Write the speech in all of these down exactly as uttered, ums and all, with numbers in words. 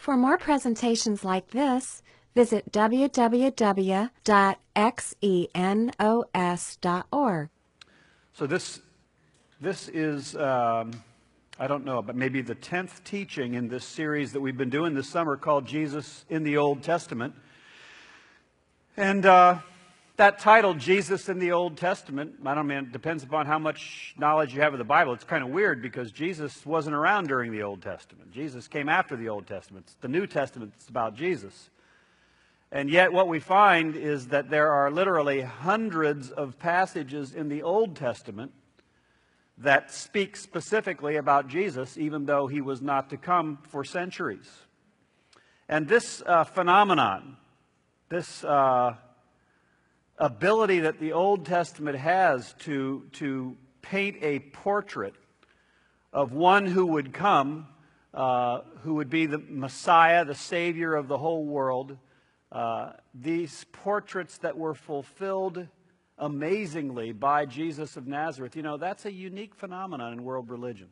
For more presentations like this, visit w w w dot xenos dot org. So this, this is, um, I don't know, but maybe the tenth teaching in this series that we've been doing this summer called Jesus in the Old Testament. And uh, that title, Jesus in the Old Testament, I don't mean, it depends upon how much knowledge you have of the Bible. It's kind of weird because Jesus wasn't around during the Old Testament. Jesus came after the Old Testament. It's the New Testament that's about Jesus. And yet what we find is that there are literally hundreds of passages in the Old Testament that speak specifically about Jesus, even though he was not to come for centuries. And this uh, phenomenon, this uh, ability that the Old Testament has to, to paint a portrait of one who would come, uh, who would be the Messiah, the Savior of the whole world, uh, these portraits that were fulfilled amazingly by Jesus of Nazareth, you know, that's a unique phenomenon in world religion.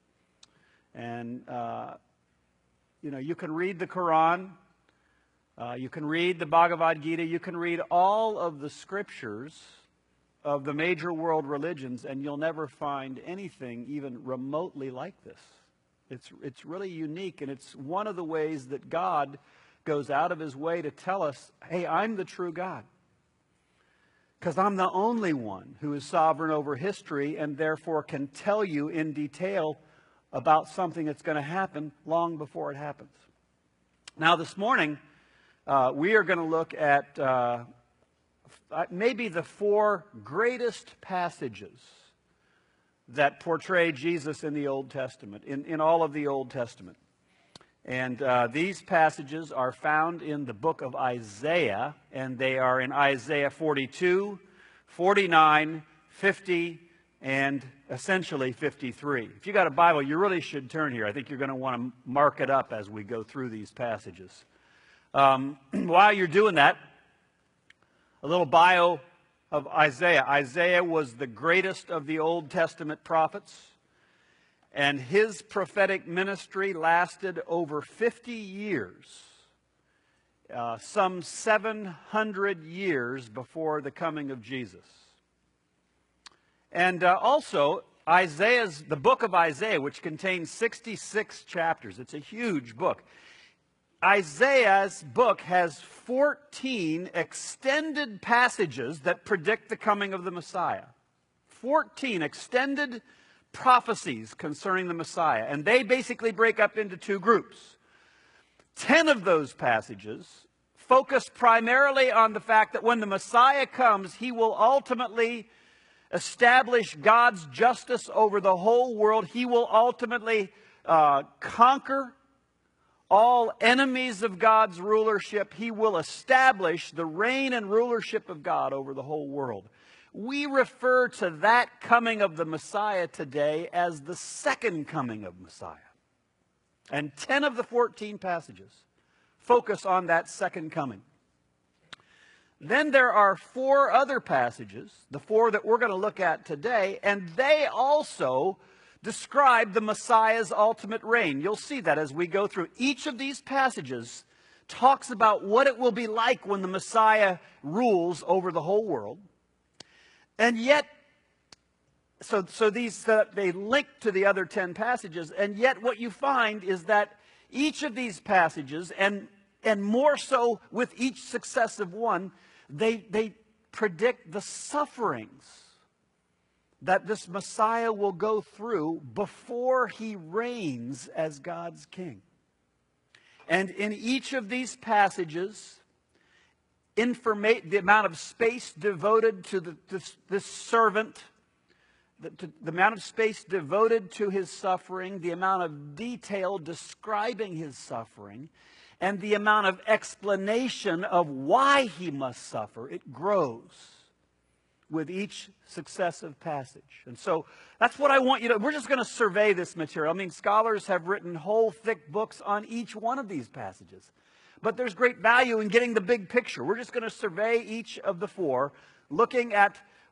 And, uh, you know, you can read the Quran, uh, you can read the Bhagavad Gita, you can read all of the scriptures of the major world religions, and you'll never find anything even remotely like this. It's, it's really unique, and it's one of the ways that God goes out of his way to tell us, hey, I'm the true God. Because I'm the only one who is sovereign over history and therefore can tell you in detail about something that's going to happen long before it happens. Now this morning, uh, we are going to look at uh, maybe the four greatest passages that portray Jesus in the Old Testament, in, in all of the Old Testament. And uh, these passages are found in the book of Isaiah, and they are in Isaiah forty-two, forty-nine, fifty, and essentially fifty-three. If you got a Bible, you really should turn here. I think you're going to want to mark it up as we go through these passages. Um, while you're doing that, a little bio of Isaiah. Isaiah was the greatest of the Old Testament prophets. And his prophetic ministry lasted over fifty years, uh, some seven hundred years before the coming of Jesus. And uh, also, Isaiah's, the book of Isaiah, which contains sixty-six chapters, it's a huge book. Isaiah's book has fourteen extended passages that predict the coming of the Messiah. fourteen extended prophecies concerning the Messiah. And they basically break up into two groups. Ten of those passages focus primarily on the fact that when the Messiah comes, he will ultimately establish God's justice over the whole world. He will ultimately uh, conquer all enemies of God's rulership. He will establish the reign and rulership of God over the whole world. We refer to that coming of the Messiah today as the second coming of Messiah. And ten of the fourteen passages focus on that second coming. Then there are four other passages, the four that we're going to look at today, and they also describe the Messiah's ultimate reign. You'll see that as we go through. Each of these passages talks about what it will be like when the Messiah rules over the whole world. And yet, so, so these, uh, they link to the other ten passages, and yet what you find is that each of these passages, and, and more so with each successive one, they, they predict the sufferings that this Messiah will go through before he reigns as God's king. And in each of these passages, Informa- the amount of space devoted to the, this, this servant, the, to, the amount of space devoted to his suffering, the amount of detail describing his suffering, and the amount of explanation of why he must suffer, it grows with each successive passage. And so that's what I want you to, we're just going to survey this material. I mean, scholars have written whole thick books on each one of these passages. But there's great value in getting the big picture. We're just going to survey each of the four, looking at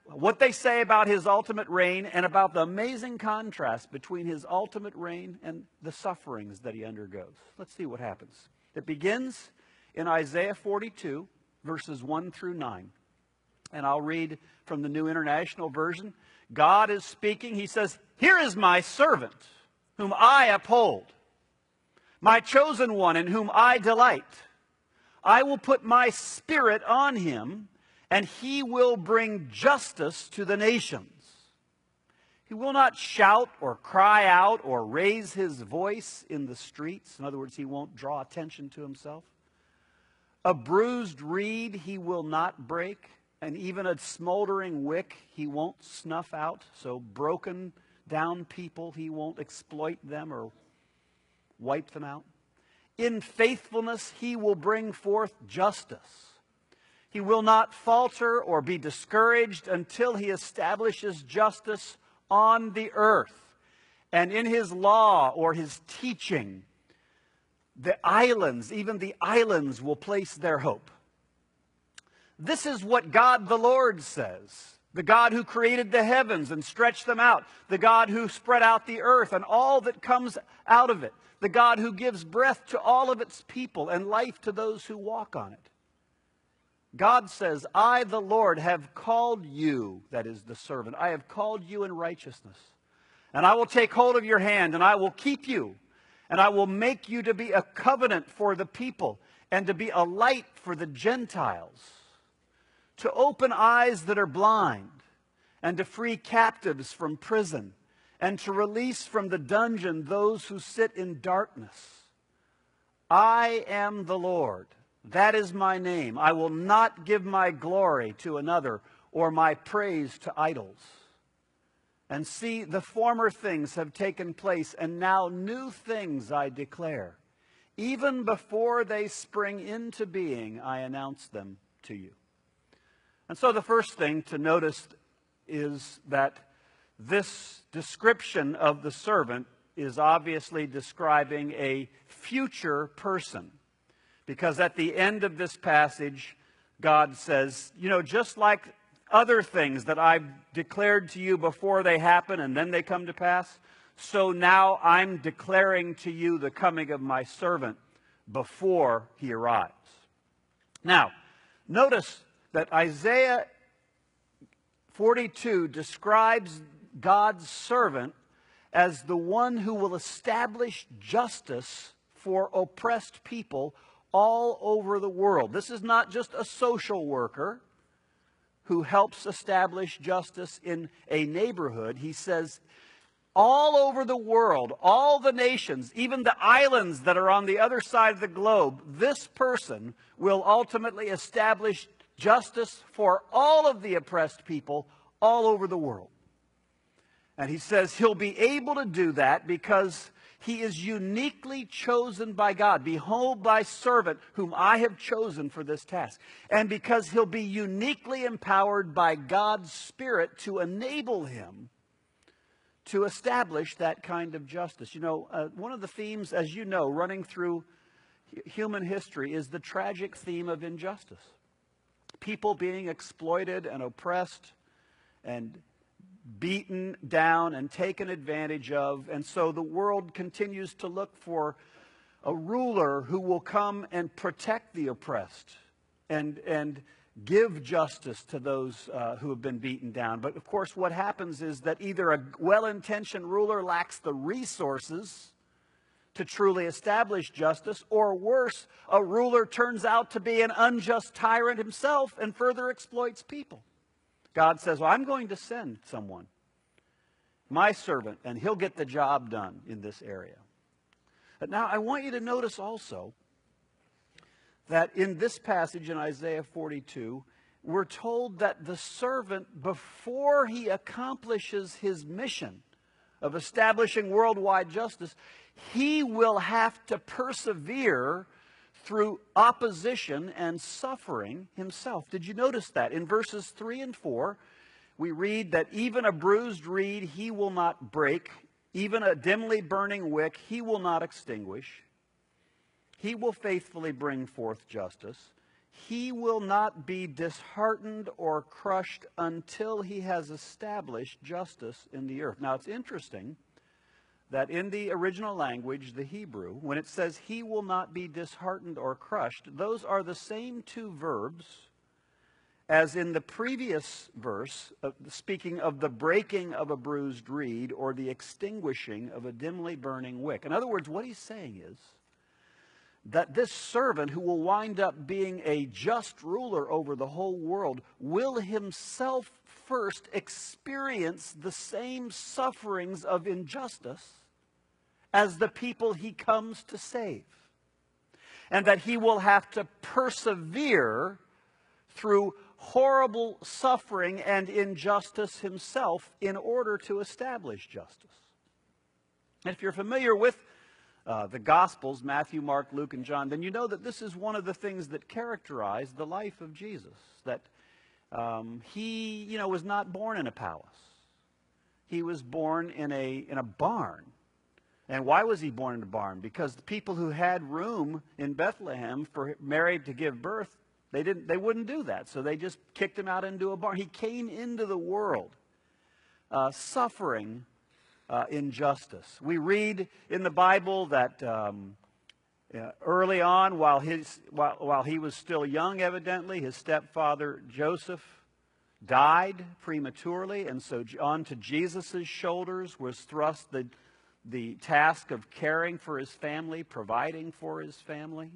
what they say about his ultimate reign and about the amazing contrast between his ultimate reign and the sufferings that he undergoes. Let's see what happens. It begins in Isaiah forty-two, verses one through nine. And I'll read from the New International Version. God is speaking. He says, "Here is my servant, whom I uphold, my chosen one in whom I delight. I will put my spirit on him, and he will bring justice to the nations. He will not shout or cry out or raise his voice in the streets." In other words, he won't draw attention to himself. "A bruised reed he will not break, and even a smoldering wick he won't snuff out." So broken down people, he won't exploit them or wipe them out. "In faithfulness he will bring forth justice. He will not falter or be discouraged until he establishes justice on the earth. And in his law," or his teaching, "the islands, even the islands will place their hope." This is what God the Lord says, the God who created the heavens and stretched them out, the God who spread out the earth and all that comes out of it, the God who gives breath to all of its people and life to those who walk on it. God says, "I, the Lord, have called you," that is the servant, "I have called you in righteousness. And I will take hold of your hand, and I will keep you, and I will make you to be a covenant for the people, and to be a light for the Gentiles, to open eyes that are blind, and to free captives from prison, and to release from the dungeon those who sit in darkness. I am the Lord. That is my name. I will not give my glory to another, or my praise to idols. And see, the former things have taken place, and now new things I declare. Even before they spring into being, I announce them to you." And so the first thing to notice is that this description of the servant is obviously describing a future person. Because at the end of this passage, God says, you know, just like other things that I've declared to you before they happen and then they come to pass, so now I'm declaring to you the coming of my servant before he arrives. Now, notice that Isaiah forty-two describes God's servant as the one who will establish justice for oppressed people all over the world. This is not just a social worker who helps establish justice in a neighborhood. He says all over the world, all the nations, even the islands that are on the other side of the globe, this person will ultimately establish justice for all of the oppressed people all over the world. And he says he'll be able to do that because he is uniquely chosen by God. "Behold thy servant whom I have chosen for this task." And because he'll be uniquely empowered by God's Spirit to enable him to establish that kind of justice. You know, uh, one of the themes, as you know, running through human history is the tragic theme of injustice. People being exploited and oppressed and beaten down and taken advantage of. And so the world continues to look for a ruler who will come and protect the oppressed and, and give justice to those uh, who have been beaten down. But of course what happens is that either a well-intentioned ruler lacks the resources to truly establish justice, or worse, a ruler turns out to be an unjust tyrant himself and further exploits people. God says, well, I'm going to send someone, my servant, and he'll get the job done in this area. But now I want you to notice also that in this passage in Isaiah forty-two, we're told that the servant, before he accomplishes his mission of establishing worldwide justice, he will have to persevere through opposition and suffering himself. Did you notice that? In verses three and four, we read that even a bruised reed he will not break, even a dimly burning wick he will not extinguish. He will faithfully bring forth justice. he will not be disheartened or crushed until he has established justice in the earth. Now, it's interesting that in the original language, the Hebrew, when it says he will not be disheartened or crushed, those are the same two verbs as in the previous verse, uh, speaking of the breaking of a bruised reed or the extinguishing of a dimly burning wick. In other words, what he's saying is that this servant who will wind up being a just ruler over the whole world will himself first experience the same sufferings of injustice as the people he comes to save. And that he will have to persevere through horrible suffering and injustice himself in order to establish justice. And if you're familiar with uh, the Gospels, Matthew, Mark, Luke, and John, then you know that this is one of the things that characterized the life of Jesus. That um, he, you know, was not born in a palace. He was born in a, in a barn. And why was he born in a barn? Because the people who had room in Bethlehem for Mary to give birth, they didn't, they wouldn't do that. So they just kicked him out into a barn. He came into the world uh, suffering uh, injustice. We read in the Bible that um, uh, early on, while, his, while, while he was still young, evidently, his stepfather Joseph died prematurely. And so onto Jesus' shoulders was thrust the the task of caring for his family, providing for his family.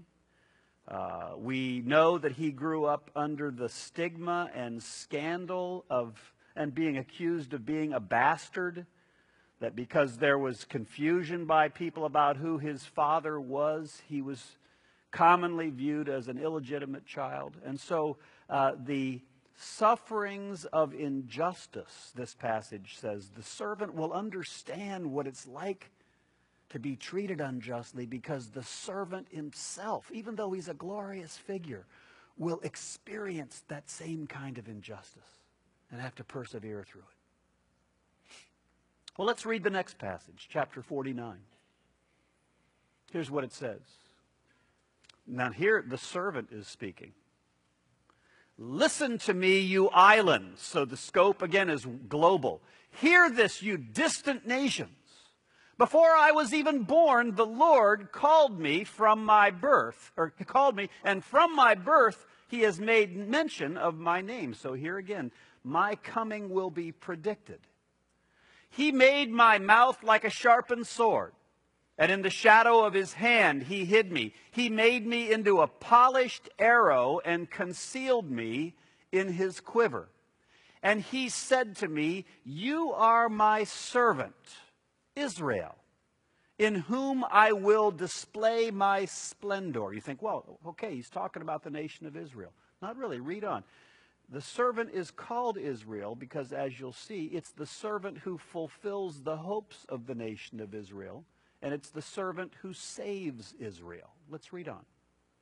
Uh, we know that he grew up under the stigma and scandal of, and being accused of being a bastard, that because there was confusion by people about who his father was, he was commonly viewed as an illegitimate child. And so uh, the sufferings of injustice, this passage says, the servant will understand what it's like to be treated unjustly, because the servant himself, even though he's a glorious figure, will experience that same kind of injustice and have to persevere through it. Well, let's read the next passage, chapter forty-nine. Here's what it says. Now here the servant is speaking. Listen to me, you islands. So the scope, again, is global. Hear this, you distant nations. Before I was even born, the Lord called me from my birth, or called me, and from my birth he has made mention of my name. So here again, my coming will be predicted. He made my mouth like a sharpened sword, and in the shadow of his hand he hid me. He made me into a polished arrow and concealed me in his quiver. And he said to me, you are my servant, Israel, in whom I will display my splendor. You think, well, okay, he's talking about the nation of Israel. Not really. Read on. The servant is called Israel because, as you'll see, it's the servant who fulfills the hopes of the nation of Israel. And it's the servant who saves Israel. Let's read on.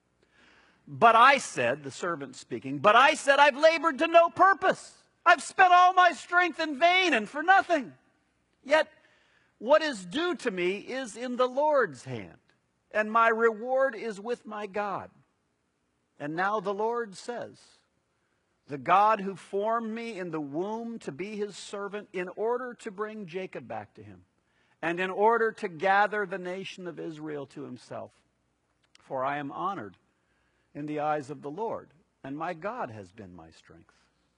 But I said, the servant speaking, but I said, I've labored to no purpose. I've spent all my strength in vain and for nothing. Yet what is due to me is in the Lord's hand, and my reward is with my God. And now the Lord says, the God who formed me in the womb to be his servant in order to bring Jacob back to him, and in order to gather the nation of Israel to himself. For I am honored in the eyes of the Lord, and my God has been my strength.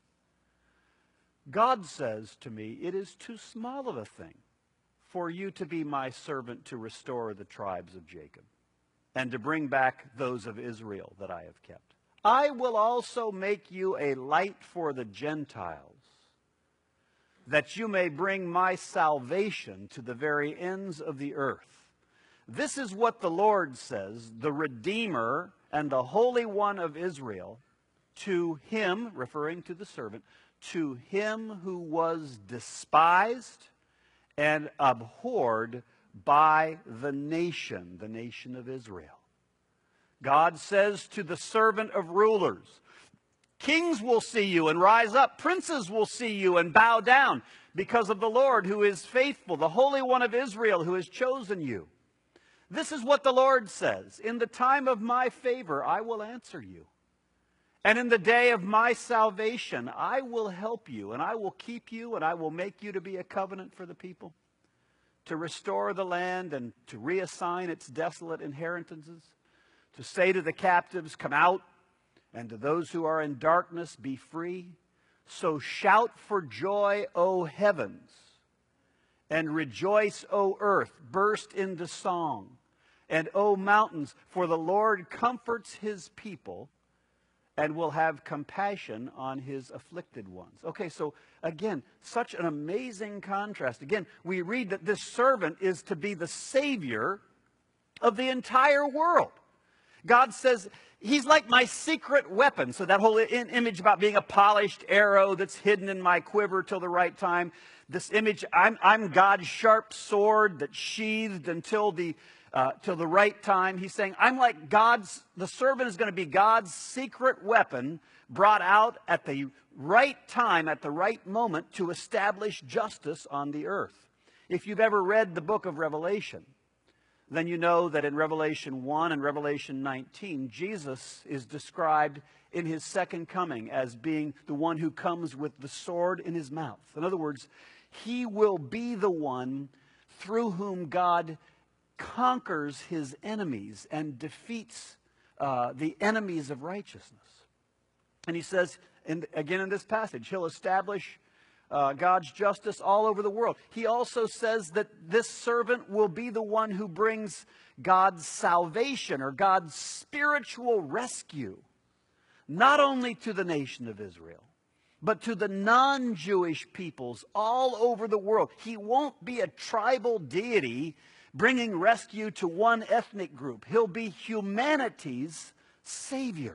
God says to me, it is too small of a thing for you to be my servant to restore the tribes of Jacob, and to bring back those of Israel that I have kept. I will also make you a light for the Gentiles, that you may bring my salvation to the very ends of the earth. This is what the Lord says, the Redeemer and the Holy One of Israel, to him, referring to the servant, to him who was despised and abhorred by the nation, the nation of Israel. God says to the servant of rulers, kings will see you and rise up. Princes will see you and bow down because of the Lord who is faithful, the Holy One of Israel who has chosen you. This is what the Lord says. In the time of my favor, I will answer you. And in the day of my salvation, I will help you, and I will keep you, and I will make you to be a covenant for the people, to restore the land and to reassign its desolate inheritances, to say to the captives, come out, and to those who are in darkness, be free. So shout for joy, O heavens, and rejoice, O earth, burst into song, and O mountains, for the Lord comforts his people and will have compassion on his afflicted ones. Okay, so again, such an amazing contrast. Again, we read that this servant is to be the Savior of the entire world. God says, he's like my secret weapon. So that whole in image about being a polished arrow that's hidden in my quiver till the right time. This image, I'm, I'm God's sharp sword that's sheathed until the Uh, till the right time. He's saying, I'm like God's, the servant is going to be God's secret weapon brought out at the right time, at the right moment to establish justice on the earth. If you've ever read the book of Revelation, then you know that in Revelation one and Revelation nineteen, Jesus is described in his second coming as being the one who comes with the sword in his mouth. In other words, he will be the one through whom God conquers his enemies and defeats uh, the enemies of righteousness. And he says, in, again in this passage, he'll establish uh, God's justice all over the world. He also says that this servant will be the one who brings God's salvation or God's spiritual rescue, not only to the nation of Israel, but to the non-Jewish peoples all over the world. He won't be a tribal deity bringing rescue to one ethnic group. He'll be humanity's Savior.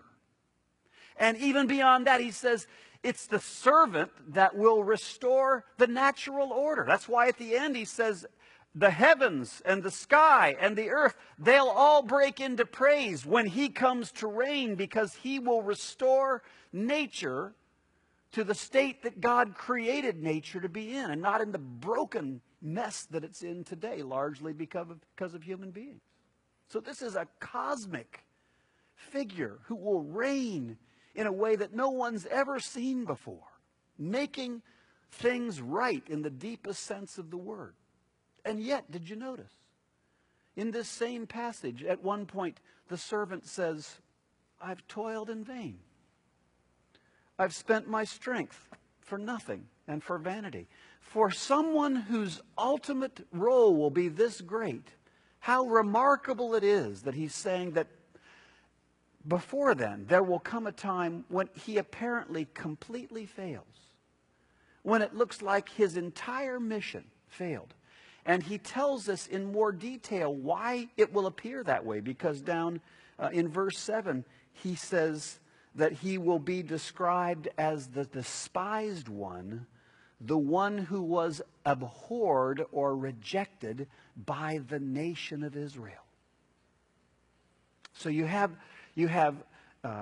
And even beyond that, he says, it's the servant that will restore the natural order. That's why at the end he says, the heavens and the sky and the earth, they'll all break into praise when he comes to reign, because he will restore nature to the state that God created nature to be in, and not in the broken mess that it's in today, largely because of, because of human beings. So this is a cosmic figure who will reign in a way that no one's ever seen before, making things right in the deepest sense of the word. And yet, did you notice? In this same passage, at one point, the servant says, I've toiled in vain. I've spent my strength for nothing and for vanity. For someone whose ultimate role will be this great, how remarkable it is that he's saying that before then, there will come a time when he apparently completely fails, when it looks like his entire mission failed. And he tells us in more detail why it will appear that way, because down uh, in verse seven, he says that he will be described as the despised one, the one who was abhorred or rejected by the nation of Israel. So you have, you have uh,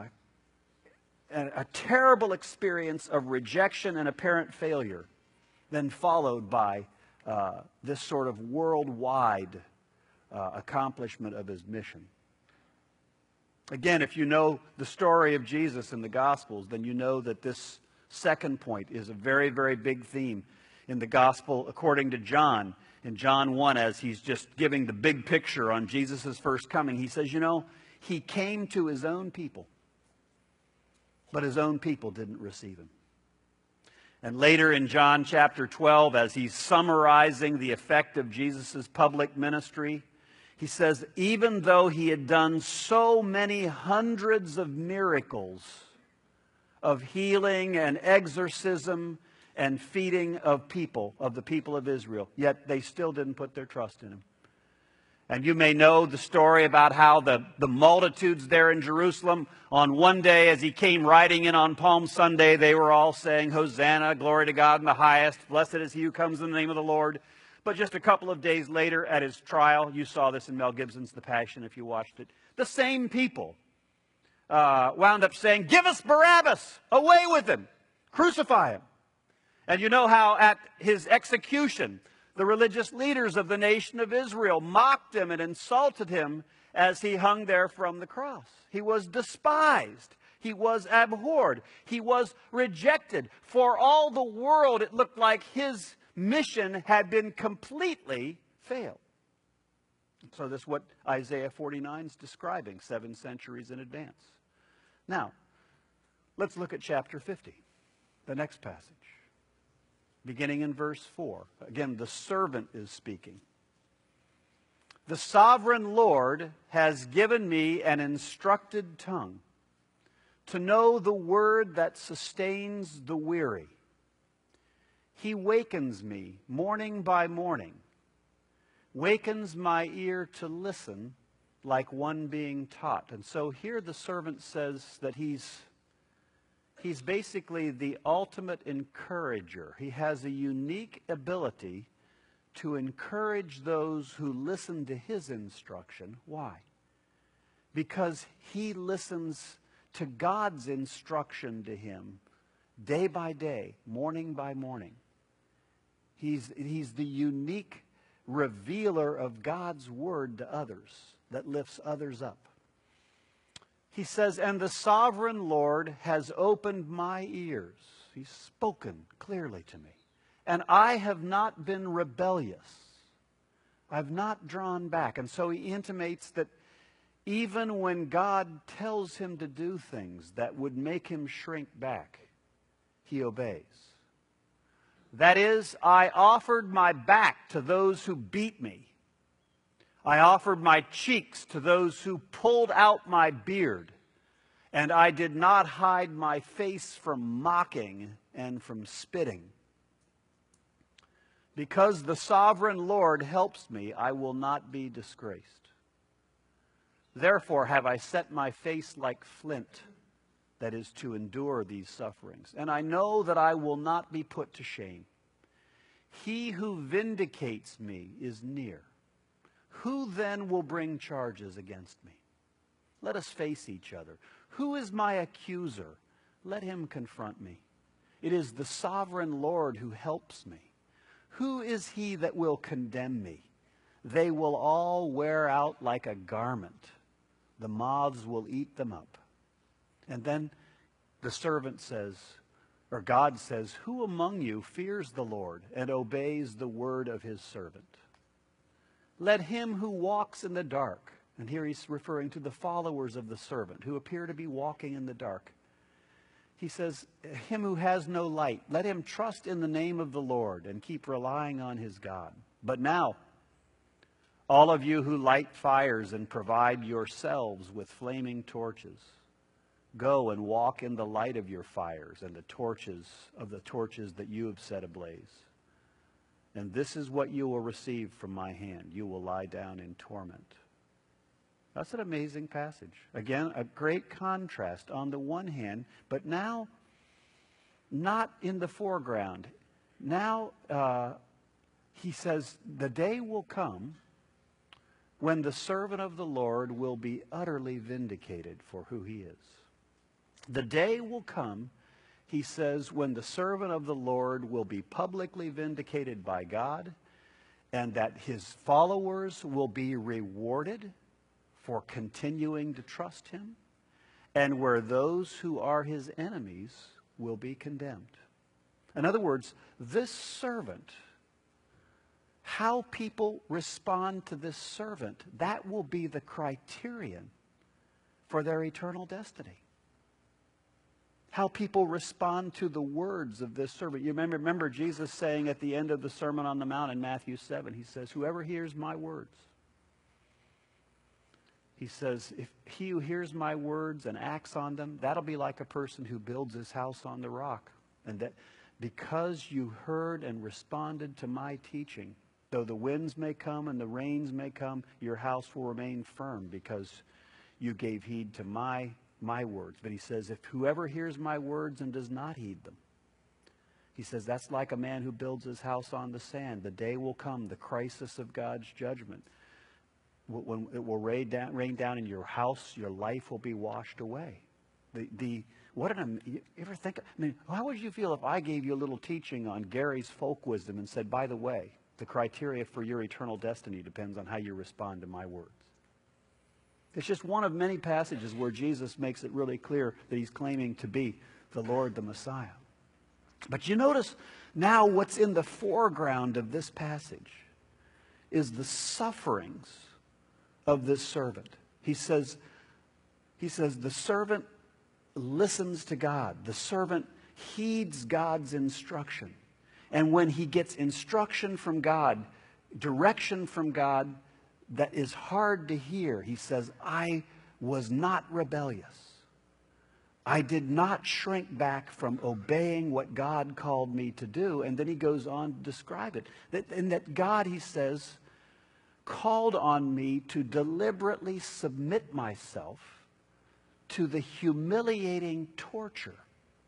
a, a terrible experience of rejection and apparent failure, then followed by uh, this sort of worldwide uh, accomplishment of his mission. Again, if you know the story of Jesus in the Gospels, then you know that this second point is a very, very big theme in the Gospel according to John. In John one, as he's just giving the big picture on Jesus' first coming, he says, you know, he came to his own people, but his own people didn't receive him. And later in John chapter twelve, as he's summarizing the effect of Jesus' public ministry, he says, even though he had done so many hundreds of miracles of healing and exorcism and feeding of people, of the people of Israel, yet they still didn't put their trust in him. And you may know the story about how the, the multitudes there in Jerusalem, on one day as he came riding in on Palm Sunday, they were all saying, Hosanna, glory to God in the highest, blessed is he who comes in the name of the Lord. But just a couple of days later at his trial, you saw this in Mel Gibson's The Passion if you watched it, the same people uh, wound up saying, give us Barabbas, away with him, crucify him. And you know how at his execution, the religious leaders of the nation of Israel mocked him and insulted him as he hung there from the cross. He was despised He was abhorred. He was rejected. For all the world, it looked like his mission had been completely failed. So this is what Isaiah forty-nine is describing seven centuries in advance. Now, let's look at chapter fifty, the next passage. Beginning in verse four. Again, the servant is speaking. The sovereign Lord has given me an instructed tongue to know the word that sustains the weary. He wakens me morning by morning, wakens my ear to listen like one being taught. And so here the servant says that he's He's basically the ultimate encourager. He has a unique ability to encourage those who listen to his instruction. Why? Because he listens to God's instruction to him day by day, morning by morning. He's, he's the unique revealer of God's word to others that lifts others up. He says, and the sovereign Lord has opened my ears. He's spoken clearly to me. And I have not been rebellious. I've not drawn back. And so he intimates that even when God tells him to do things that would make him shrink back, he obeys. That is, I offered my back to those who beat me. I offered my cheeks to those who pulled out my beard, and I did not hide my face from mocking and from spitting. Because the sovereign Lord helps me, I will not be disgraced. Therefore have I set my face like flint, that is to endure these sufferings. And I know that I will not be put to shame. He who vindicates me is near. Who then will bring charges against me? Let us face each other. Who is my accuser? Let him confront me. It is the sovereign Lord who helps me. Who is he that will condemn me? They will all wear out like a garment. The moths will eat them up. And then the servant says, or God says, who among you fears the Lord and obeys the word of his servant? Let him who walks in the dark, and here he's referring to the followers of the servant who appear to be walking in the dark. He says, him who has no light, let him trust in the name of the Lord and keep relying on his God. But now, all of you who light fires and provide yourselves with flaming torches, go and walk in the light of your fires and the torches of the torches that you have set ablaze. And this is what you will receive from my hand. You will lie down in torment. That's an amazing passage. Again, a great contrast on the one hand, but now not in the foreground. Now uh, he says, the day will come when the servant of the Lord will be utterly vindicated for who he is. The day will come, he says, when the servant of the Lord will be publicly vindicated by God, and that his followers will be rewarded for continuing to trust him, and where those who are his enemies will be condemned. In other words, this servant, how people respond to this servant, that will be the criterion for their eternal destiny. How people respond to the words of this servant. You remember, remember Jesus saying at the end of the Sermon on the Mount in Matthew seven, he says, whoever hears my words. He says, if he who hears my words and acts on them, that'll be like a person who builds his house on the rock. And that because you heard and responded to my teaching, though the winds may come and the rains may come, your house will remain firm because you gave heed to my my words. But he says, if whoever hears my words and does not heed them, he says, that's like a man who builds his house on the sand. The day will come, the crisis of God's judgment, when it will rain down, rain down in your house, your life will be washed away. The, the, what an, you ever think, I mean, how would you feel if I gave you a little teaching on Gary's folk wisdom and said, by the way, the criteria for your eternal destiny depends on how you respond to my words? It's just one of many passages where Jesus makes it really clear that he's claiming to be the Lord, the Messiah. But you notice now what's in the foreground of this passage is the sufferings of this servant. He says, he says, the servant listens to God. The servant heeds God's instruction. And when he gets instruction from God, direction from God that is hard to hear, he says, I was not rebellious. I did not shrink back from obeying what God called me to do. And then he goes on to describe it. That, and that God, he says, called on me to deliberately submit myself to the humiliating torture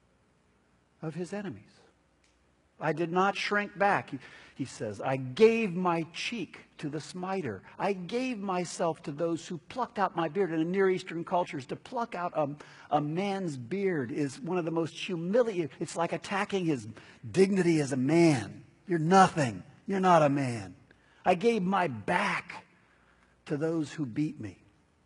of his enemies. I did not shrink back, he, he says. I gave my cheek to the smiter. I gave myself to those who plucked out my beard. In the Near Eastern cultures, to pluck out a, a man's beard is one of the most humiliating. It's like attacking his dignity as a man. You're nothing. You're not a man. I gave my back to those who beat me.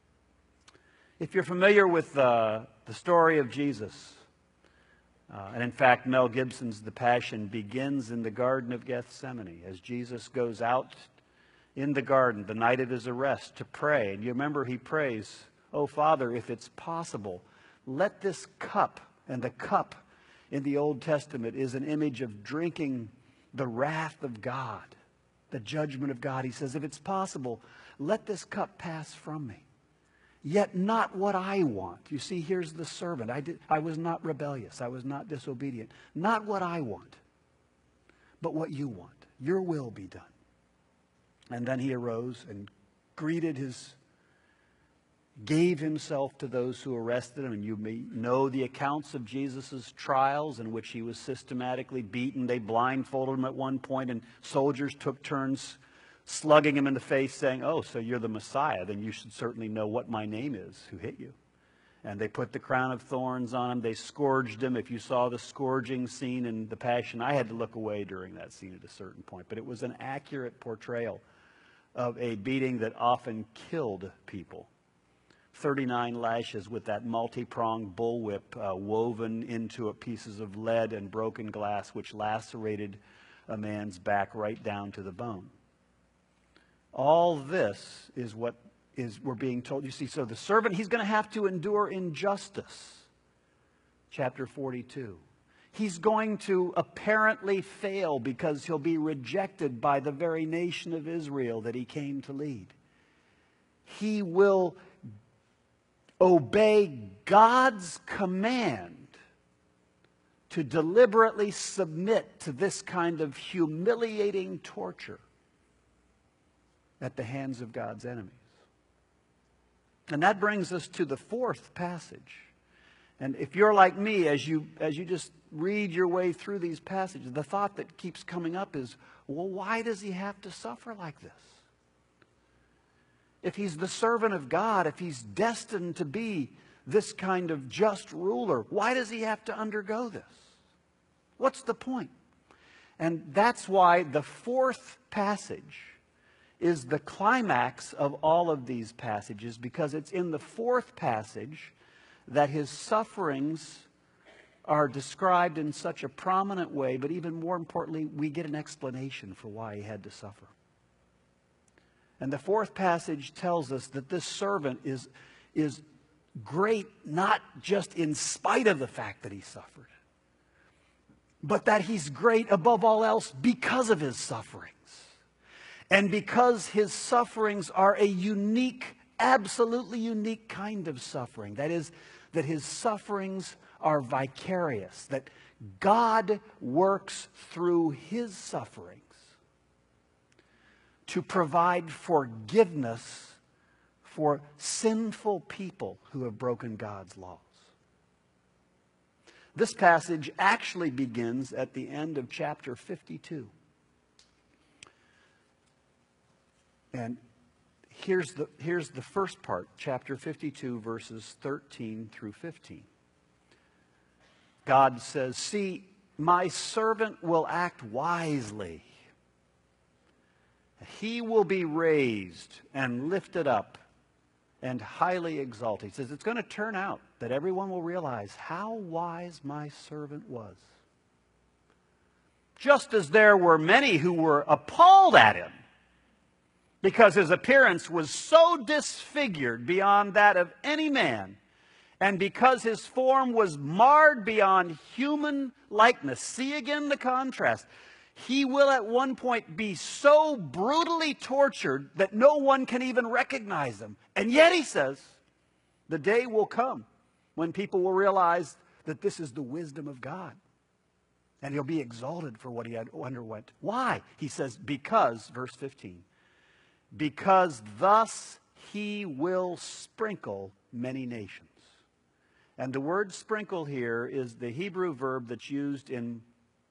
If you're familiar with uh, the story of Jesus, uh, and in fact, Mel Gibson's The Passion begins in the Garden of Gethsemane as Jesus goes out in the garden the night of his arrest to pray. And you remember he prays, "Oh, Father, if it's possible, let this cup," and the cup in the Old Testament is an image of drinking the wrath of God, the judgment of God. He says, if it's possible, let this cup pass from me. Yet not what I want. You see, here's the servant. I, did, I was not rebellious. I was not disobedient. Not what I want, but what you want. Your will be done. And then he arose and greeted his, gave himself to those who arrested him. And you may know the accounts of Jesus' trials in which he was systematically beaten. They blindfolded him at one point, and soldiers took turns slugging him in the face, saying, "Oh, so you're the Messiah, then you should certainly know what my name is, who hit you." And they put the crown of thorns on him. They scourged him. If you saw the scourging scene in The Passion, I had to look away during that scene at a certain point. But it was an accurate portrayal of a beating that often killed people. thirty-nine lashes with that multi-pronged bullwhip uh, woven into a pieces of lead and broken glass, which lacerated a man's back right down to the bone. All this is what is we're being told. You see, so the servant, he's going to have to endure injustice. Chapter forty-two. He's going to apparently fail because he'll be rejected by the very nation of Israel that he came to lead. He will obey God's command to deliberately submit to this kind of humiliating torture at the hands of God's enemies. And that brings us to the fourth passage. And if you're like me, as you as you just read your way through these passages, the thought that keeps coming up is, well, why does he have to suffer like this? If he's the servant of God, if he's destined to be this kind of just ruler, why does he have to undergo this? What's the point? And that's why the fourth passage is the climax of all of these passages, because it's in the fourth passage that his sufferings are described in such a prominent way, but even more importantly, we get an explanation for why he had to suffer. And the fourth passage tells us that this servant is, is great not just in spite of the fact that he suffered, but that he's great above all else because of his sufferings. And because his sufferings are a unique, absolutely unique kind of suffering. That is, that his sufferings are vicarious. That God works through his sufferings to provide forgiveness for sinful people who have broken God's laws. This passage actually begins at the end of chapter fifty-two. And here's the, here's the first part, chapter fifty-two, verses thirteen through fifteen. God says, "See, my servant will act wisely. He will be raised and lifted up, and highly exalted. He says it's going to turn out that everyone will realize how wise my servant was. Just as there were many who were appalled at him because his appearance was so disfigured beyond that of any man, and because his form was marred beyond human likeness. See again the contrast. He will at one point be so brutally tortured that no one can even recognize him. And yet he says, the day will come when people will realize that this is the wisdom of God. And he'll be exalted for what he had underwent. Why? He says, because, verse fifteen, because thus he will sprinkle many nations. And the word sprinkle here is the Hebrew verb that's used in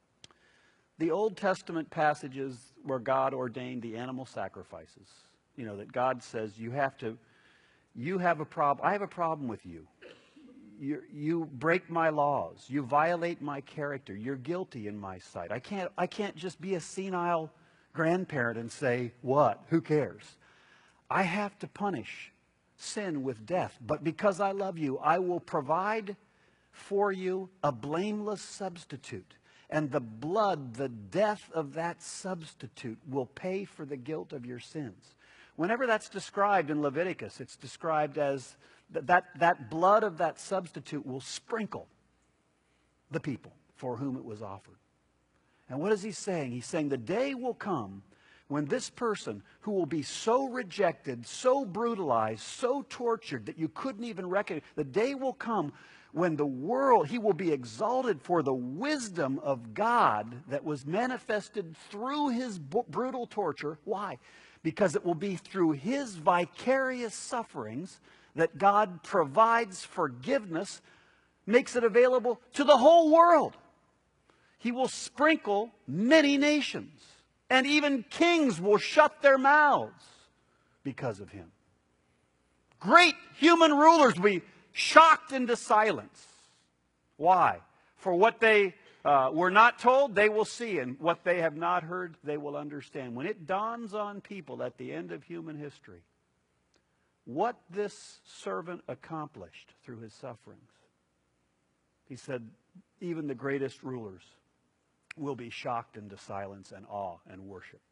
the Old Testament passages where God ordained the animal sacrifices. You know, that God says, you have to, you have a problem, I have a problem with you. You, you break my laws. You violate my character. You're guilty in my sight. I can't, I can't just be a senile grandparent and say, what? Who cares? I have to punish sin with death. But because I love you, I will provide for you a blameless substitute. And the blood, the death of that substitute will pay for the guilt of your sins. Whenever that's described in Leviticus, it's described as That, that, that blood of that substitute will sprinkle the people for whom it was offered. And what is he saying? He's saying the day will come when this person who will be so rejected, so brutalized, so tortured that you couldn't even recognize, the day will come when the world, he will be exalted for the wisdom of God that was manifested through his brutal torture. Why? Because it will be through his vicarious sufferings that God provides forgiveness, makes it available to the whole world. He will sprinkle many nations, and even kings will shut their mouths because of him. Great human rulers will be shocked into silence. Why? For what they uh, were not told, they will see, and what they have not heard, they will understand. When it dawns on people at the end of human history, what this servant accomplished through his sufferings, he said, even the greatest rulers will be shocked into silence and awe and worship.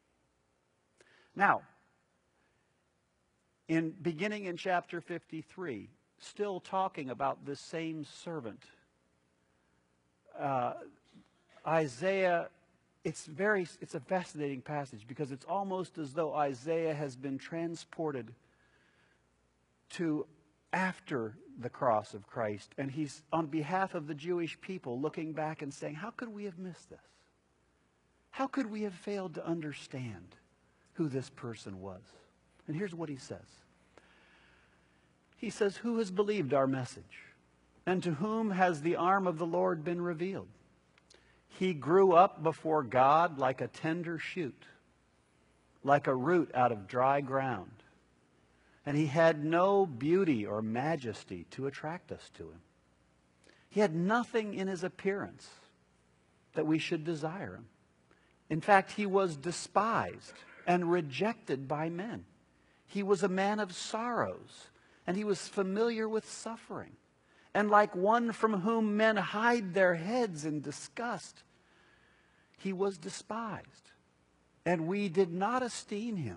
Now, in beginning in chapter fifty-three, still talking about this same servant, uh, Isaiah, it's very, it's a fascinating passage because it's almost as though Isaiah has been transported to after the cross of Christ, and he's on behalf of the Jewish people looking back and saying, how could we have missed this? How could we have failed to understand who this person was? And here's what he says. He says, who has believed our message? And to whom has the arm of the Lord been revealed? He grew up before God like a tender shoot, like a root out of dry ground. And he had no beauty or majesty to attract us to him. He had nothing in his appearance that we should desire him. In fact, he was despised and rejected by men. He was a man of sorrows, and he was familiar with suffering. And like one from whom men hide their heads in disgust, he was despised, and we did not esteem him.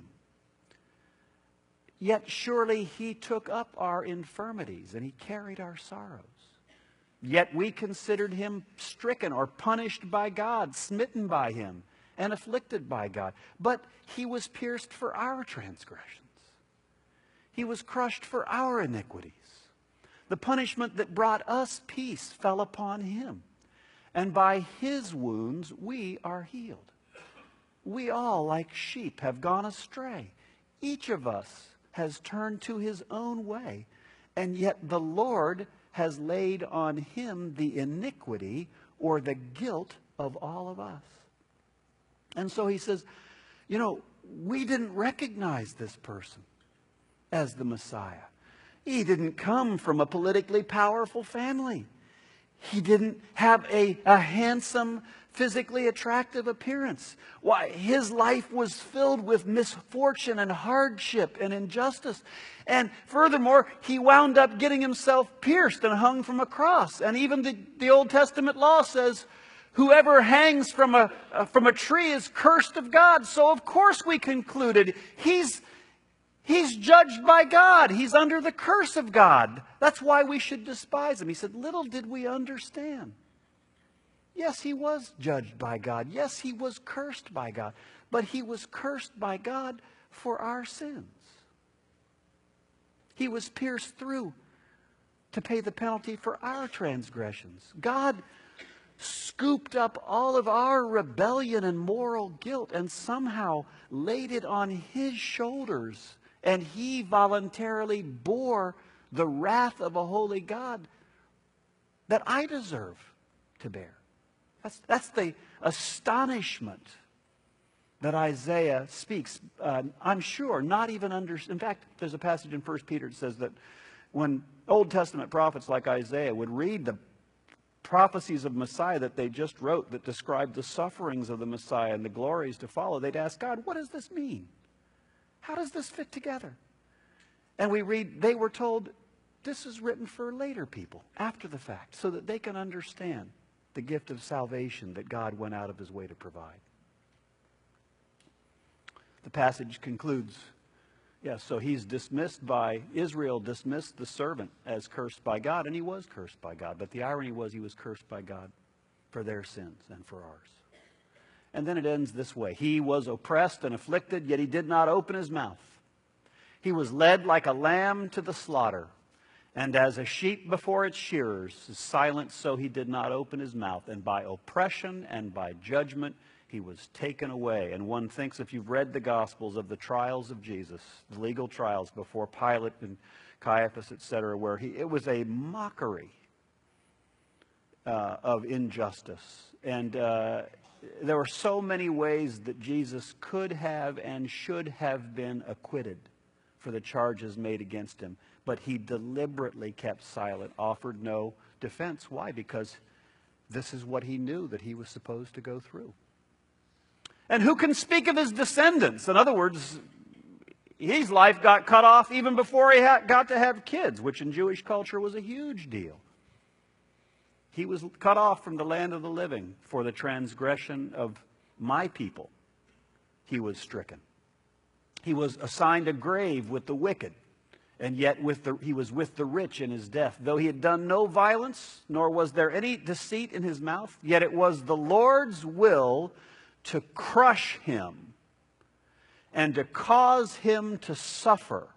Yet surely he took up our infirmities and he carried our sorrows. Yet we considered him stricken or punished by God, smitten by him, and afflicted by God. But he was pierced for our transgressions. He was crushed for our iniquities. The punishment that brought us peace fell upon him. And by his wounds we are healed. We all, like sheep, have gone astray. Each of us has turned to his own way, and yet the Lord has laid on him the iniquity or the guilt of all of us. And so he says, you know, we didn't recognize this person as the Messiah. He didn't come from a politically powerful family. He didn't have a, a handsome physically attractive appearance. Why, his life was filled with misfortune and hardship and injustice. And furthermore, he wound up getting himself pierced and hung from a cross. And even the, the Old Testament law says, whoever hangs from a, uh, from a tree is cursed of God. So of course we concluded he's, he's judged by God. He's under the curse of God. That's why we should despise him. He said, little did we understand. Yes, he was judged by God. Yes, he was cursed by God. But he was cursed by God for our sins. He was pierced through to pay the penalty for our transgressions. God scooped up all of our rebellion and moral guilt and somehow laid it on his shoulders. And he voluntarily bore the wrath of a holy God that I deserve to bear. That's, that's the astonishment that Isaiah speaks. Uh, I'm sure not even under... In fact, there's a passage in First Peter that says that when Old Testament prophets like Isaiah would read the prophecies of Messiah that they just wrote that described the sufferings of the Messiah and the glories to follow, they'd ask God, what does this mean? How does this fit together? And we read, they were told, this is written for later people, after the fact, so that they can understand the gift of salvation that God went out of his way to provide. The passage concludes, yes, so he's dismissed by, Israel dismissed the servant as cursed by God, and he was cursed by God. But the irony was he was cursed by God for their sins and for ours. And then it ends this way. He was oppressed and afflicted, yet he did not open his mouth. He was led like a lamb to the slaughter. And as a sheep before its shearers is silent, so he did not open his mouth. And by oppression and by judgment, he was taken away. And one thinks, if you've read the Gospels, of the trials of Jesus, the legal trials before Pilate and Caiaphas, et cetera, where he, it was a mockery uh, of injustice. And uh, there were so many ways that Jesus could have and should have been acquitted for the charges made against him. But he deliberately kept silent, offered no defense. Why? Because this is what he knew that he was supposed to go through. And who can speak of his descendants? In other words, his life got cut off even before he had, got to have kids, which in Jewish culture was a huge deal. He was cut off from the land of the living for the transgression of my people. He was stricken. He was assigned a grave with the wicked. And yet with the, he was with the rich in his death. Though he had done no violence, nor was there any deceit in his mouth, yet it was the Lord's will to crush him and to cause him to suffer.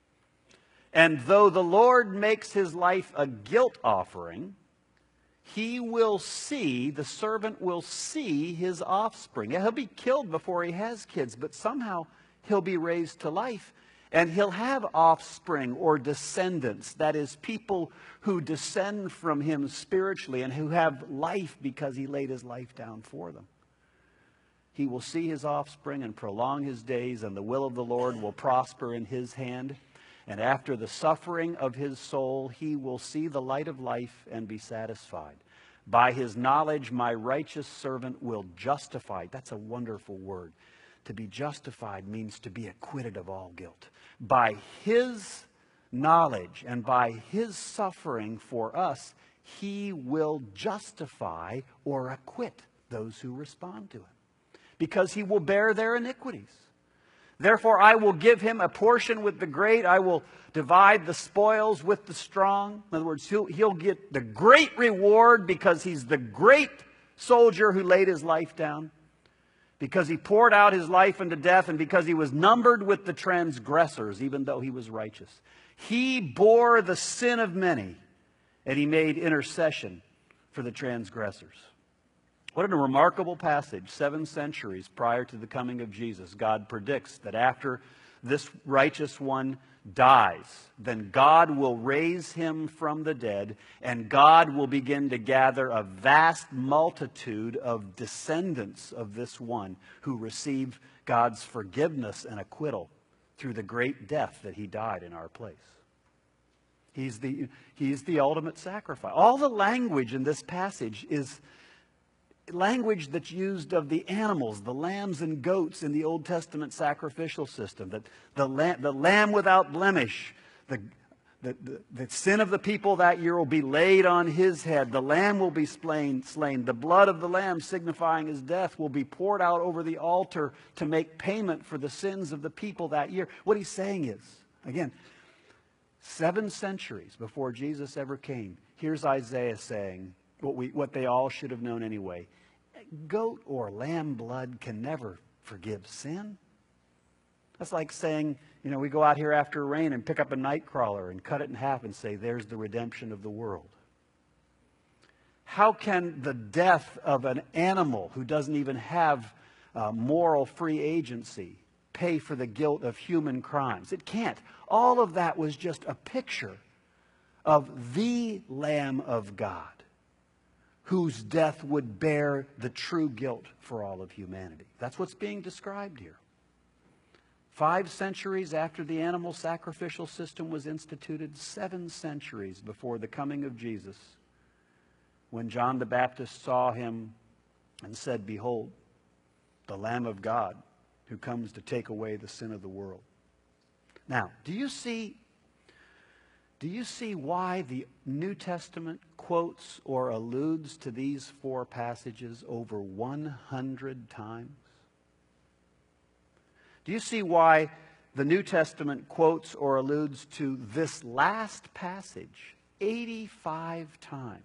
And though the Lord makes his life a guilt offering, he will see, the servant will see his offspring. Yeah, he'll be killed before he has kids, but somehow he'll be raised to life. And he'll have offspring or descendants, that is, people who descend from him spiritually and who have life because he laid his life down for them. He will see his offspring and prolong his days, and the will of the Lord will prosper in his hand. And after the suffering of his soul, he will see the light of life and be satisfied. By his knowledge, my righteous servant will justify. That's a wonderful word. To be justified means to be acquitted of all guilt. By his knowledge and by his suffering for us, he will justify or acquit those who respond to him, because he will bear their iniquities. Therefore, I will give him a portion with the great. I will divide the spoils with the strong. In other words, he'll, he'll get the great reward because he's the great soldier who laid his life down, because he poured out his life into death, and because he was numbered with the transgressors, even though he was righteous. He bore the sin of many, and he made intercession for the transgressors. What a remarkable passage. Seven centuries prior to the coming of Jesus, God predicts that after this righteous one dies, then God will raise him from the dead, and God will begin to gather a vast multitude of descendants of this one who receive God's forgiveness and acquittal through the great death that he died in our place. He's the, he's the ultimate sacrifice. All the language in this passage is language that's used of the animals, the lambs and goats in the Old Testament sacrificial system, that the lamb, the lamb without blemish, the, the, the, the sin of the people that year will be laid on his head. The lamb will be slain, slain. The blood of the lamb, signifying his death, will be poured out over the altar to make payment for the sins of the people that year. What he's saying is, again, seven centuries before Jesus ever came, here's Isaiah saying what we what they all should have known anyway. Goat or lamb blood can never forgive sin. That's like saying, you know, we go out here after rain and pick up a night crawler and cut it in half and say, there's the redemption of the world. How can the death of an animal who doesn't even have uh, moral free agency pay for the guilt of human crimes? It can't. All of that was just a picture of the Lamb of God, whose death would bear the true guilt for all of humanity. That's what's being described here. Five centuries after the animal sacrificial system was instituted, seven centuries before the coming of Jesus, when John the Baptist saw him and said, behold, the Lamb of God who comes to take away the sin of the world. Now, do you see, do you see why the New Testament quotes or alludes to these four passages over one hundred times? Do you see why the New Testament quotes or alludes to this last passage eighty-five times?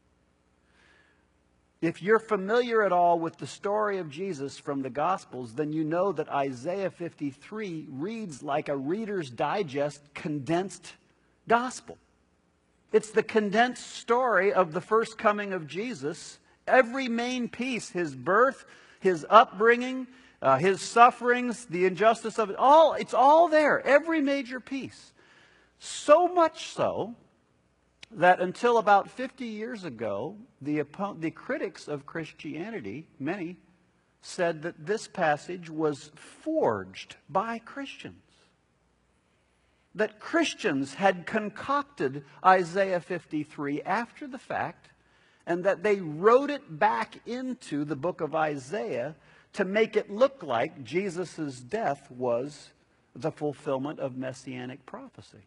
If you're familiar at all with the story of Jesus from the Gospels, then you know that Isaiah fifty-three reads like a Reader's Digest condensed gospel. It's the condensed story of the first coming of Jesus. Every main piece, his birth, his upbringing, uh, his sufferings, the injustice of it, all, it's all there. Every major piece. So much so that until about fifty years ago, the, the critics of Christianity, many, said that this passage was forged by Christians. That Christians had concocted Isaiah fifty-three after the fact, and that they wrote it back into the book of Isaiah to make it look like Jesus' death was the fulfillment of messianic prophecy.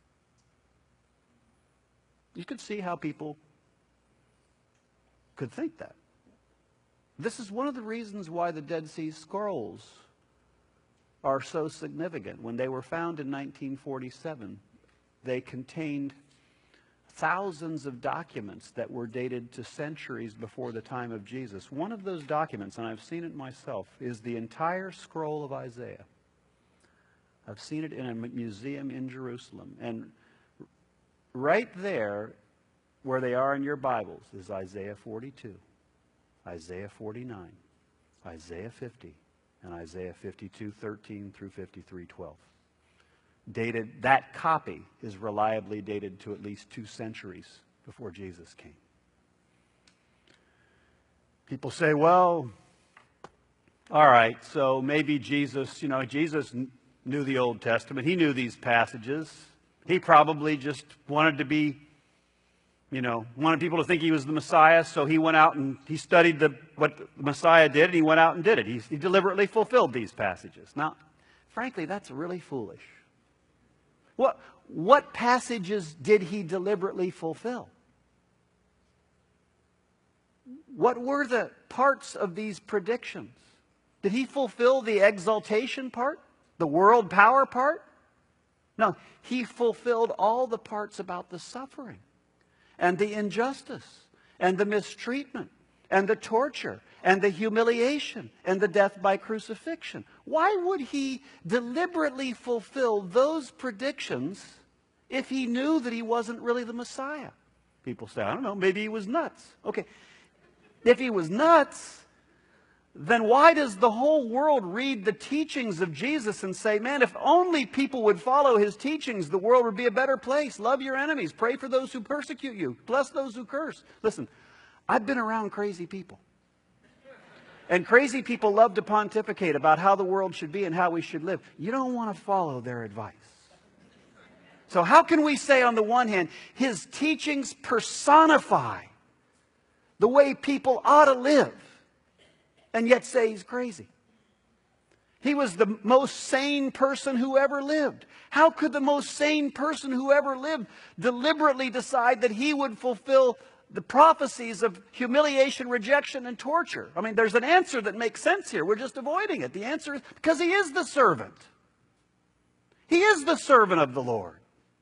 You could see how people could think that. This is one of the reasons why the Dead Sea Scrolls are so significant. When they were found in nineteen forty-seven, they contained thousands of documents that were dated to centuries before the time of Jesus. One of those documents, and I've seen it myself, is the entire scroll of Isaiah. I've seen it in a museum in Jerusalem. And right there, where they are in your Bibles, is Isaiah forty-two, Isaiah forty-nine, Isaiah fifty, and Isaiah fifty-two, thirteen through fifty-three, twelve. Dated, that copy is reliably dated to at least two centuries before Jesus came. People say, well, all right, so maybe Jesus, you know, Jesus knew the Old Testament. He knew these passages. He probably just wanted to be, you know, wanted people to think he was the Messiah, so he went out and he studied the, what the Messiah did, and he went out and did it. He, he deliberately fulfilled these passages. Now, frankly, that's really foolish. What, what passages did he deliberately fulfill? What were the parts of these predictions? Did he fulfill the exaltation part? The world power part? No, he fulfilled all the parts about the suffering and the injustice and the mistreatment and the torture and the humiliation and the death by crucifixion. Why would he deliberately fulfill those predictions if he knew that he wasn't really the Messiah? People say, I don't know, maybe he was nuts. Okay, if he was nuts, then why does the whole world read the teachings of Jesus and say, man, if only people would follow his teachings, the world would be a better place. Love your enemies. Pray for those who persecute you. Bless those who curse. Listen, I've been around crazy people. And crazy people love to pontificate about how the world should be and how we should live. You don't want to follow their advice. So how can we say on the one hand, his teachings personify the way people ought to live, and yet say he's crazy. He was the most sane person who ever lived. How could the most sane person who ever lived deliberately decide that he would fulfill the prophecies of humiliation, rejection, and torture? I mean, there's an answer that makes sense here. We're just avoiding it. The answer is because he is the servant. He is the servant of the Lord.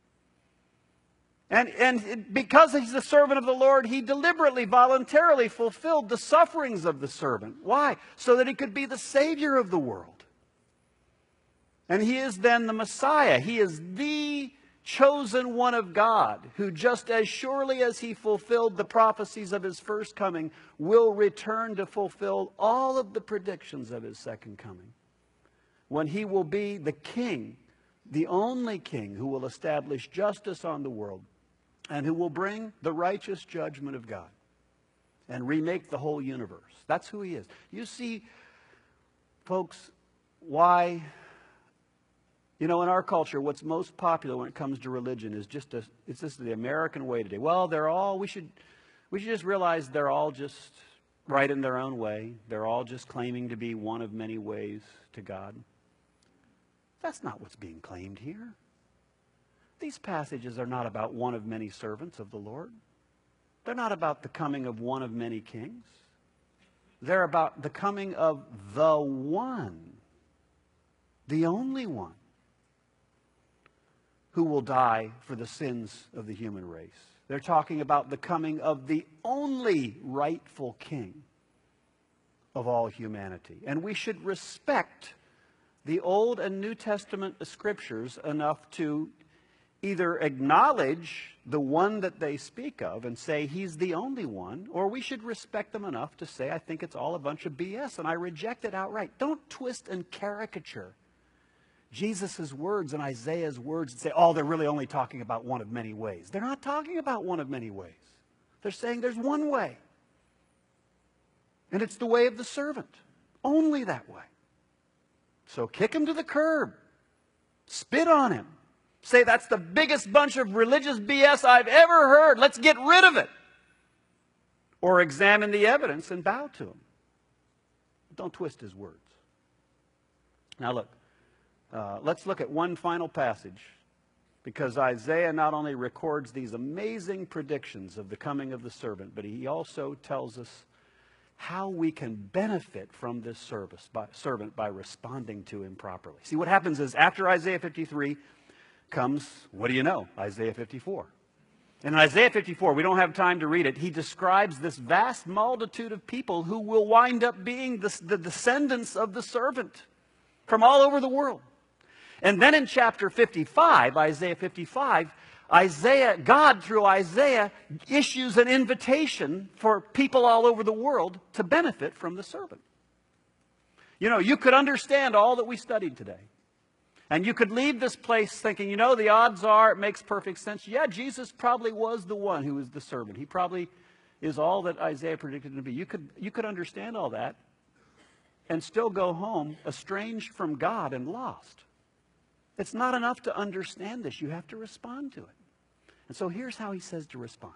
And, and because he's the servant of the Lord, he deliberately, voluntarily fulfilled the sufferings of the servant. Why? So that he could be the Savior of the world. And he is then the Messiah. He is the chosen one of God, who just as surely as he fulfilled the prophecies of his first coming, will return to fulfill all of the predictions of his second coming, when he will be the king, the only king who will establish justice on the world and who will bring the righteous judgment of God and remake the whole universe. That's who he is. You see, folks, why... You know, in our culture, what's most popular when it comes to religion is just a, it's just the American way today. Well, they're all, we should, we should just realize they're all just right in their own way. They're all just claiming to be one of many ways to God. That's not what's being claimed here. These passages are not about one of many servants of the Lord. They're not about the coming of one of many kings. They're about the coming of the one, the only one, who will die for the sins of the human race. They're talking about the coming of the only rightful king of all humanity. And we should respect the Old and New Testament scriptures enough to either acknowledge the one that they speak of and say he's the only one, or we should respect them enough to say, I think it's all a bunch of B S and I reject it outright. Don't twist and caricature Jesus' words and Isaiah's words and say, oh, they're really only talking about one of many ways. They're not talking about one of many ways. They're saying there's one way. And it's the way of the servant. Only that way. So kick him to the curb. Spit on him. Say that's the biggest bunch of religious B S I've ever heard. Let's get rid of it. Or examine the evidence and bow to him. Don't twist his words. Now look. Uh, let's look at one final passage, because Isaiah not only records these amazing predictions of the coming of the servant, but he also tells us how we can benefit from this service by, servant by responding to him properly. See, what happens is after Isaiah fifty-three comes, what do you know? Isaiah fifty-four. And in Isaiah fifty-four, we don't have time to read it, he describes this vast multitude of people who will wind up being the, the descendants of the servant from all over the world. And then in chapter fifty-five, Isaiah fifty-five, Isaiah, God through Isaiah issues an invitation for people all over the world to benefit from the servant. You know, you could understand all that we studied today. And you could leave this place thinking, you know, the odds are it makes perfect sense. Yeah, Jesus probably was the one who was the servant. He probably is all that Isaiah predicted him to be. You could, you could understand all that and still go home estranged from God and lost. It's not enough to understand this. You have to respond to it. And so here's how he says to respond.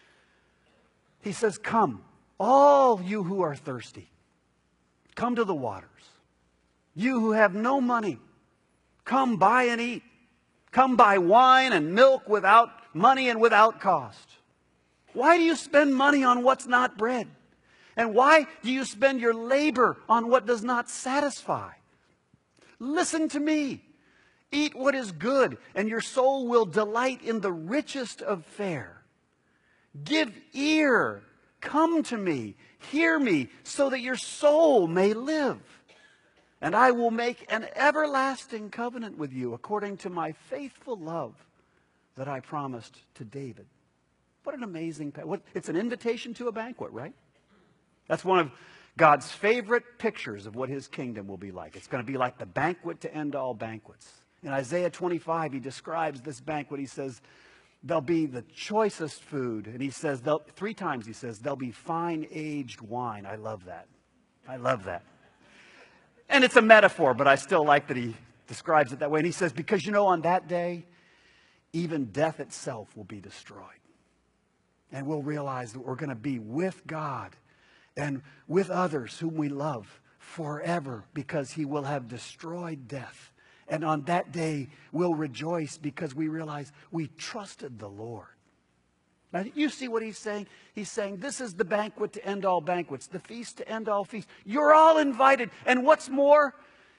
He says, come, all you who are thirsty, come to the waters. You who have no money, come buy and eat. Come buy wine and milk without money and without cost. Why do you spend money on what's not bread? And why do you spend your labor on what does not satisfy? Listen to me. Eat what is good, and your soul will delight in the richest of fare. Give ear, come to me, hear me, so that your soul may live. And I will make an everlasting covenant with you, according to my faithful love that I promised to David. What an amazing, what, it's an invitation to a banquet, right? That's one of God's favorite pictures of what his kingdom will be like. It's going to be like the banquet to end all banquets. In Isaiah twenty-five, he describes this banquet. He says, there'll be the choicest food. And he says, three times he says, there'll be fine aged wine. I love that. I love that. And it's a metaphor, but I still like that he describes it that way. And he says, because you know, on that day, even death itself will be destroyed. And we'll realize that we're going to be with God and with others whom we love forever, because he will have destroyed death. And on that day, we'll rejoice because we realize we trusted the Lord. Now, you see what he's saying? He's saying this is the banquet to end all banquets, the feast to end all feasts. You're all invited. And what's more,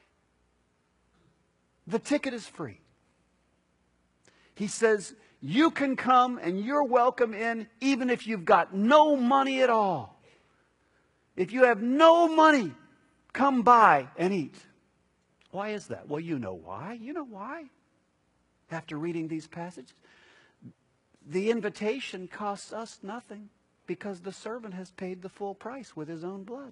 the ticket is free. He says, you can come and you're welcome in even if you've got no money at all. If you have no money, come by and eat. Why is that? Well, you know why. You know why. After reading these passages, the invitation costs us nothing because the servant has paid the full price with his own blood.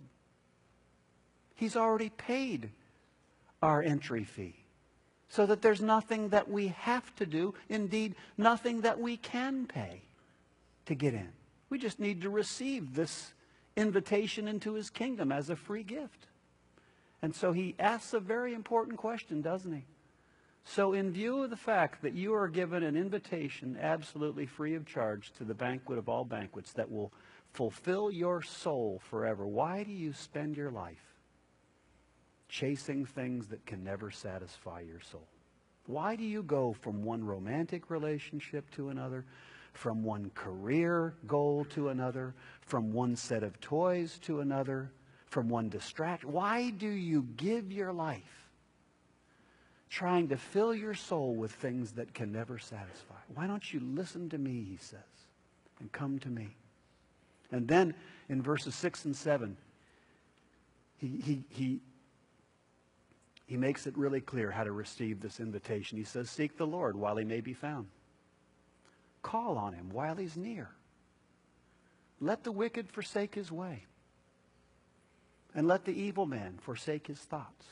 He's already paid our entry fee, so that there's nothing that we have to do, indeed, nothing that we can pay to get in. We just need to receive this invitation into his kingdom as a free gift. And so he asks a very important question, doesn't he? So in view of the fact that you are given an invitation absolutely free of charge to the banquet of all banquets that will fulfill your soul forever, why do you spend your life chasing things that can never satisfy your soul? Why do you go from one romantic relationship to another, from one career goal to another, from one set of toys to another, from one distraction? Why do you give your life trying to fill your soul with things that can never satisfy? Why don't you listen to me, he says, and come to me? And then in verses six and seven, he, he, he, he makes it really clear how to receive this invitation. He says, seek the Lord while he may be found. Call on him while he's near. Let the wicked forsake his way, and let the evil man forsake his thoughts.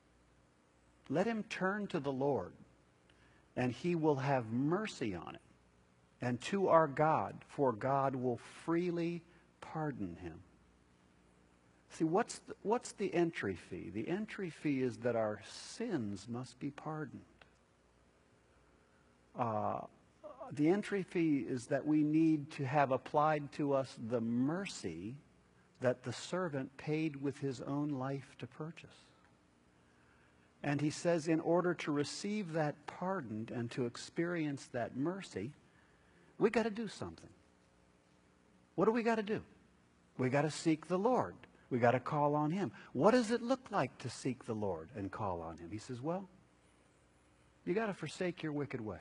Let him turn to the Lord, and he will have mercy on it, and to our God, for God will freely pardon him. See, what's the, what's the entry fee? The entry fee is that our sins must be pardoned. Uh, the entry fee is that we need to have applied to us the mercy that the servant paid with his own life to purchase. And he says, in order to receive that pardon and to experience that mercy, we got to do something. What do we got to do? We got to seek the Lord. We got to call on him. What does it look like to seek the Lord and call on him? He says, well, you got to forsake your wicked way.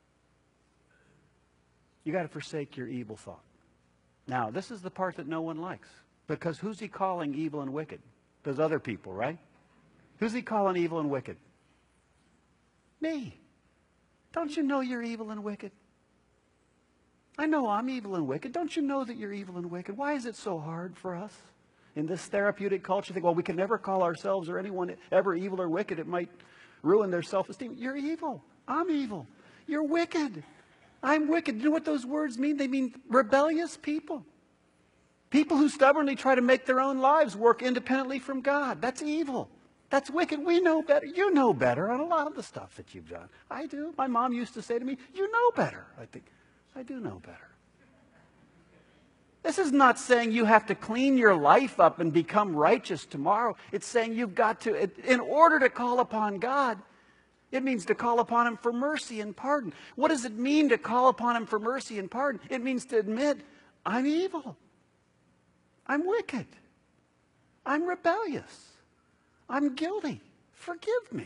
You got to forsake your evil thought. Now, this is the part that no one likes, because who's he calling evil and wicked? Those other people, right? Who's he calling evil and wicked? Me. Don't you know you're evil and wicked? I know I'm evil and wicked. Don't you know that you're evil and wicked? Why is it so hard for us in this therapeutic culture to think, well, we can never call ourselves or anyone ever evil or wicked. It might ruin their self-esteem. You're evil. I'm evil. You're wicked. I'm wicked. You know what those words mean? They mean rebellious people. People who stubbornly try to make their own lives work independently from God. That's evil. That's wicked. We know better. You know better on a lot of the stuff that you've done. I do. My mom used to say to me, you know better. I think, I do know better. This is not saying you have to clean your life up and become righteous tomorrow. It's saying you've got to, in order to call upon God, it means to call upon him for mercy and pardon. What does it mean to call upon him for mercy and pardon? It means to admit, I'm evil. I'm wicked. I'm rebellious. I'm guilty. Forgive me.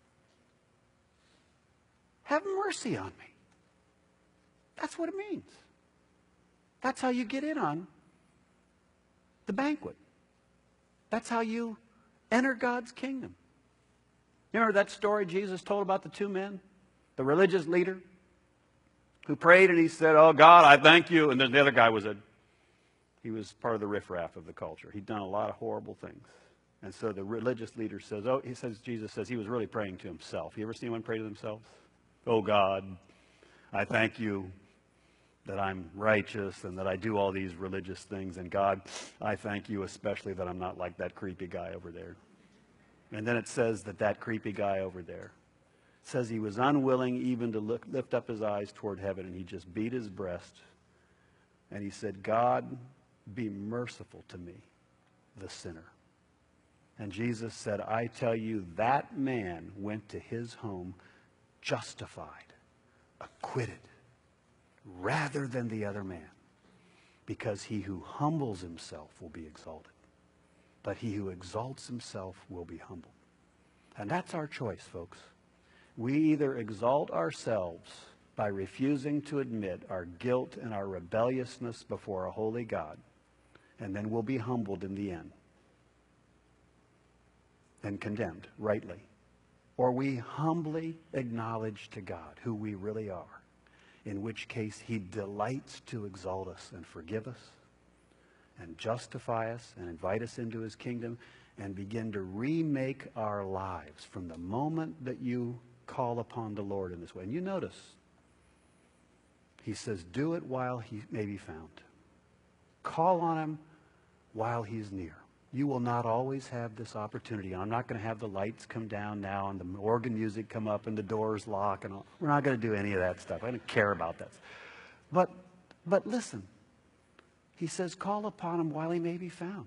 Have mercy on me. That's what it means. That's how you get in on the banquet. That's how you enter God's kingdom. You remember that story Jesus told about the two men? The religious leader who prayed and he said, oh God, I thank you. And then the other guy was a, he was part of the riffraff of the culture. He'd done a lot of horrible things. And so the religious leader says, oh, he says, Jesus says he was really praying to himself. You ever seen anyone pray to themselves? Oh God, I thank you that I'm righteous and that I do all these religious things. And God, I thank you especially that I'm not like that creepy guy over there. And then it says that that creepy guy over there says he was unwilling even to look, lift up his eyes toward heaven, and he just beat his breast And he said, God, be merciful to me, the sinner. And Jesus said, I tell you, that man went to his home justified, acquitted, rather than the other man. Because he who humbles himself will be exalted, but he who exalts himself will be humbled. And that's our choice, folks. We either exalt ourselves by refusing to admit our guilt and our rebelliousness before a holy God, and then we'll be humbled in the end and condemned rightly. Or we humbly acknowledge to God who we really are, in which case he delights to exalt us and forgive us and justify us and invite us into his kingdom and begin to remake our lives from the moment that you call upon the Lord in this way. And you notice, he says, do it while he may be found. Call on him while he's near. You will not always have this opportunity. I'm not going to have the lights come down now and the organ music come up and the doors lock and all. We're not going to do any of that stuff. I don't care about that. But, but listen, he says, call upon him while he may be found.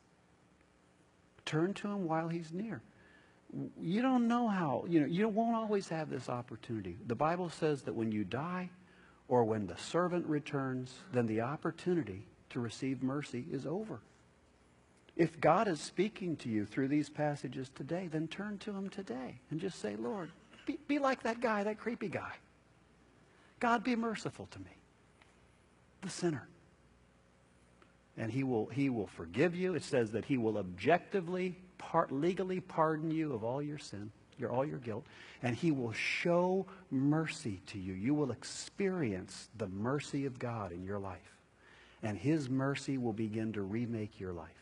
Turn to him while he's near. You don't know how, you know, you won't always have this opportunity. The Bible says that when you die or when the servant returns, then the opportunity to receive mercy is over. If God is speaking to you through these passages today, then turn to him today and just say, Lord, be, be like that guy, that creepy guy. God, be merciful to me, the sinner. And he will, he will forgive you. It says that he will objectively, part, legally pardon you of all your sin, your, all your guilt. And he will show mercy to you. You will experience the mercy of God in your life. And his mercy will begin to remake your life.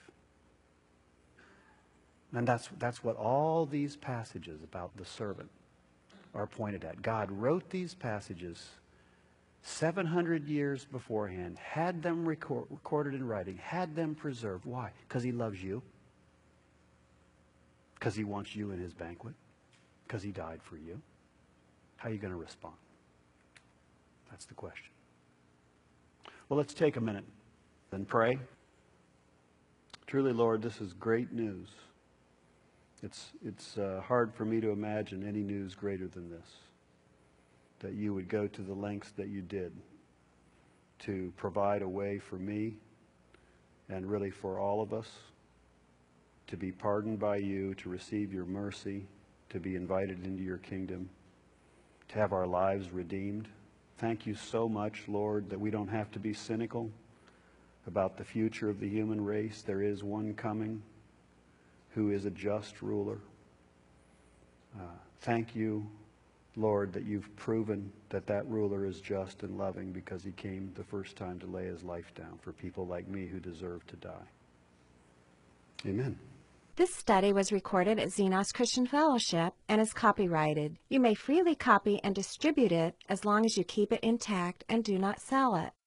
And that's, that's what all these passages about the servant are pointed at. God wrote these passages seven hundred years beforehand, had them record, recorded in writing, had them preserved. Why? Because he loves you. Because he wants you in his banquet. Because he died for you. How are you going to respond? That's the question. Well, let's take a minute and pray. Truly, Lord, this is great news. It's, it's uh, hard for me to imagine any news greater than this. That you would go to the lengths that you did to provide a way for me and really for all of us to be pardoned by you, to receive your mercy, to be invited into your kingdom, to have our lives redeemed. Thank you so much, Lord, that we don't have to be cynical about the future of the human race. There is one coming who is a just ruler. Uh, thank you, Lord, that you've proven that that ruler is just and loving because he came the first time to lay his life down for people like me who deserve to die. Amen. This study was recorded at Xenos Christian Fellowship and is copyrighted. You may freely copy and distribute it as long as you keep it intact and do not sell it.